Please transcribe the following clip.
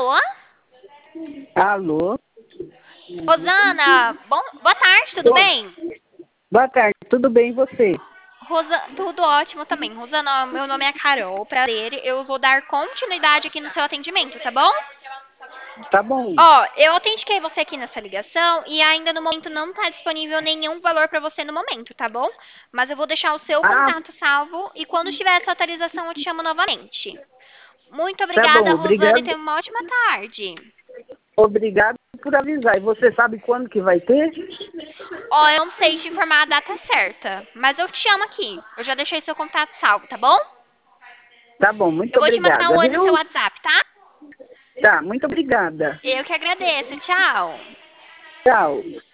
Alô? Alô? Rosana, boa tarde, tudo Oi. bem? Boa tarde, tudo bem e você? Tudo ótimo também. Rosana, meu nome é Carol, prazer. Eu vou dar continuidade aqui no seu atendimento, tá bom? Tá bom. Ó, eu autentiquei você aqui nessa ligação e ainda no momento não está disponível nenhum valor para você no momento, tá bom? Mas eu vou deixar o seu Ah, contato salvo e quando tiver essa atualização eu te chamo novamente. Muito tá bom, obrigada, Rosana, e obrigado. tenha uma ótima tarde. Obrigado por avisar. E você sabe quando que vai ter? Ó, eu não sei te informar a data certa, mas eu te chamo aqui. Eu já deixei seu contato salvo, tá bom? Tá bom, muito Eu vou te mandar um obrigada, oi no seu viu? WhatsApp, tá? Tá, muito obrigada. Eu que agradeço. Tchau. Tchau.